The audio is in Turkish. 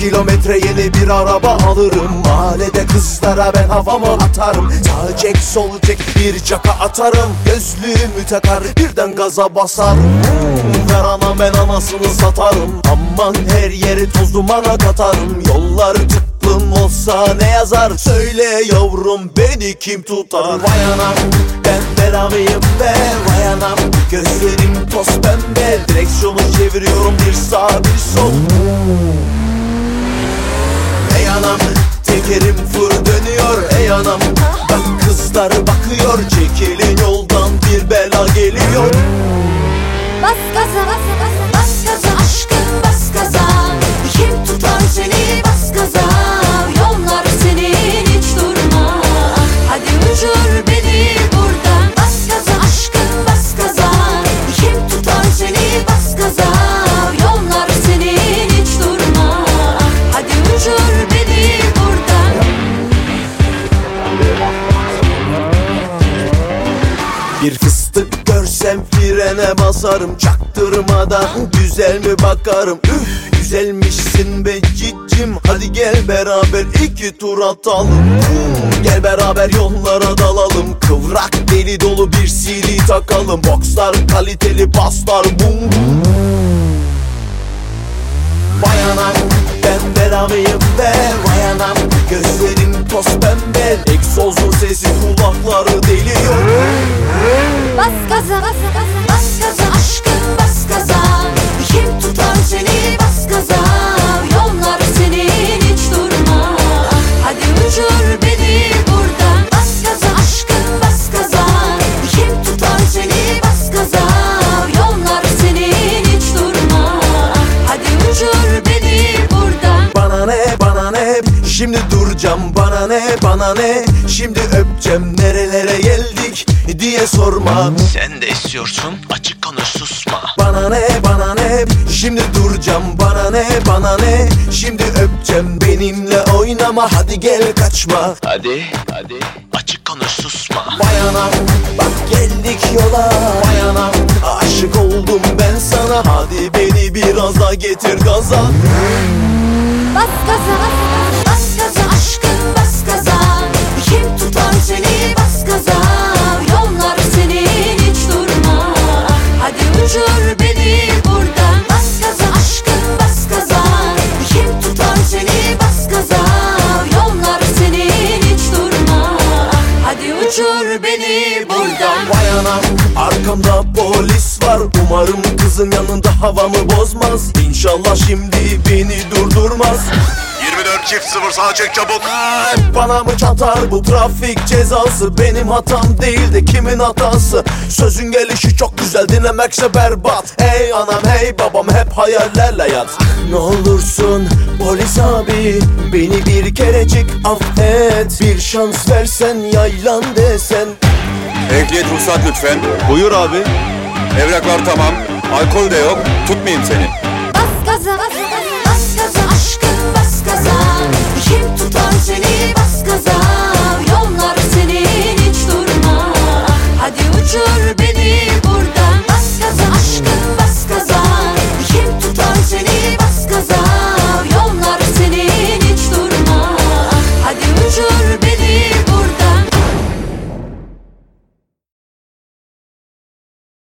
kilometre yeni bir araba alırım. Mahallede kızlara ben havamı atarım. Sağ çek sol çek bir caka atarım. Gözlüğümü takar birden gaza basarım. Ver ana ben anasını satarım. Aman her yeri toz dumana katarım. Yollar tıklım olsa ne yazar? Söyle yavrum beni kim tutar? Vay anam ben belalıyım be. Vay anam gözlerim toz pembe. Direksiyonu çeviriyorum bir sağ bir sol. Ey anam tekerim fır dönüyor. Ey anam bak kızlar bakıyor. Çekilin yoldan bir bela geliyor. Bas gaza bas gaza bas gaza aşkım bas gaza. Kim tutar seni bas gaza. Yollar senin hiç durma. Hadi uçur beni buradan. Bas gaza aşkım bas gaza. Kim tutar seni bas gaza. Yollar senin hiç durma. Hadi uçur beni buradan. Bir fıstık görsem frene basarım. Çaktırmadan güzel mi bakarım. Üf güzelmişsin be cicim. Hadi gel beraber iki tur atalım. Gel beraber yollara dalalım. Kıvrak deli dolu bir CD takalım. Boxlar kaliteli paslar bum bum. Vay anam ben belalıyım be. Vay anam gözlerim toz pembe. Egzozun sesi kulakları deliyor. Bas gaza bas gaza bas gaza aşkım bas gaza. Kim tutar seni bas gaza. Yollar senin hiç durma. Hadi uçur beni buradan. Bas gaza aşkım bas gaza. Kim tutar seni bas gaza. Yollar senin hiç durma. Hadi uçur beni buradan. Bana ne bana ne şimdi duracağım. Bana ne bana ne şimdi öpeceğim. Nerelere geldik diye sorma. Sen de istiyorsun açık konuş susma. Bana ne bana ne şimdi duracağım. Bana ne bana ne şimdi öpeceğim. Benimle oynama hadi gel kaçma. Hadi açık konuş susma. Vay anam bak geldik yola. Vay anam aşık oldum ben sana. Hadi beni biraz daha getir gaza. Bas gaza bas gaza bas gaza aşkım bas gaza. Kim tutar seni bas gaza. Yollar senin hiç durma. Hadi uçur beni buradan. Bas gaza aşkım bas gaza. Kim tutar seni bas gaza. Yollar senin hiç durma. Hadi uçur beni buradan. Vay anam arkamda polis var. Umarım kızın yanında havamı bozmaz. İnşallah şimdi beni durdurmaz. 24-0 sağa çek çabuk. Bana mı çatar bu trafik cezası? Benim hatam değil de kimin hatası? Sözün gelişi çok güzel dinlemekse berbat. Hey anam hey babam hep hayallerle yat. Ne olursun polis abi beni bir kerecik affet. Bir şans versen yaylan desen. Ehliyet ruhsat lütfen. Buyur abi. Evraklar tamam. Alkol de yok. Tutmayayım seni. Bas gaza bas